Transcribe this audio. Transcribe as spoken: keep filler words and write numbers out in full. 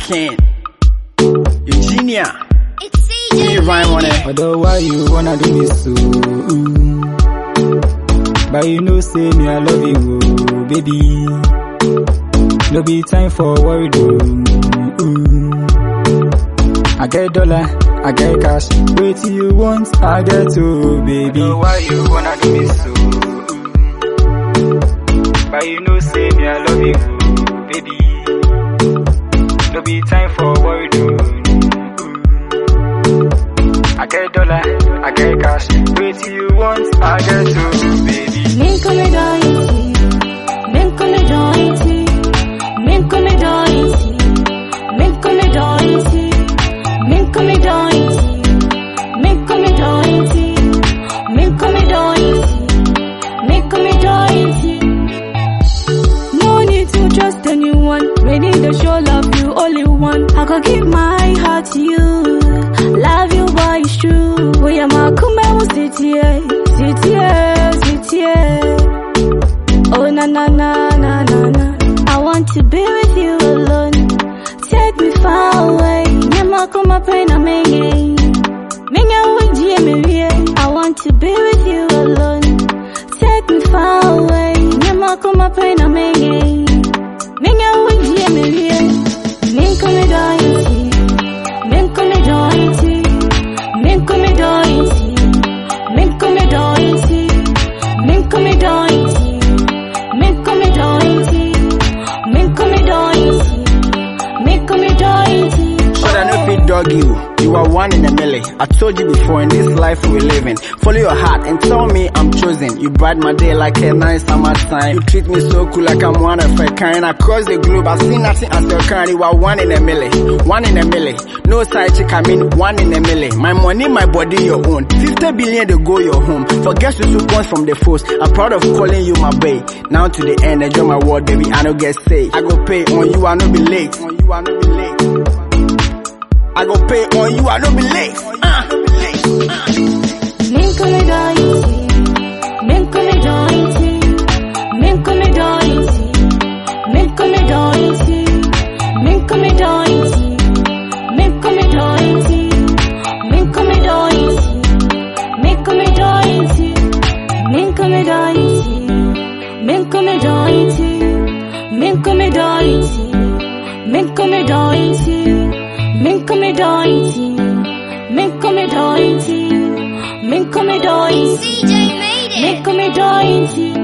King, Eugenia. It's C J. You rhyme on it. Although why you wanna do me so? But you know say me I love you, oh, baby. No be time for worry though. I get dollar, I get cash. Wait till you want, I get to, baby. Although why you wanna do me so? But you know say me I love you, oh, baby. No be time for worry though. I get dollar, I get cash. Wait till you want, I get to, baby. Men come dointy, men come dointy, men come dointy, men come dointy, men come dointy, men come dointy, men come dointy, men come dointy. No need to trust anyone. Ready to show love you only one. I could give my heart to you. Love you, boy, it's true. We are my kumba, sit here, sit here, sit here. Oh, na na na na na na. I want to be with you alone. Take me far away. Nyama kuma pena menye. Menye uji emiye. I want to be with you alone. Take me far away. Nyama kuma pena menye. Menye uji emiye. Men come dointy. Men come dointy. Men come dointy. Men come dointy. Men come dointy. Men come dointy. Men come dointy. Men come dointy. But I know fit dog you. You are one in a million. I told you before in this life we're living. Follow your heart and tell me I'm chosen. You bright my day like a nice summer time. You treat me so cool like I'm one of a kind. Across the globe I see nothing as your kind. You are one in a million. One in a million. No side chick, I mean one in a million. My money, my body, your own. Fifty billion to go your home. Forget to support from the force. I'm proud of calling you my babe. Now to the end, enjoy my word, baby. I don't get saved. I go pay on you, I no be late. On you, I no be late. I go pay on you, I don't be late. Uh. Men come dointy, men come dointy, men come dointy, men come dointy, men come dointy, men come dointy, men come dointy, men come dointy, men come dointy, men come dointy, men come dointy, men come dointy. Men come dointy, men come dointy, men come dointy, C J made it. men come dointy.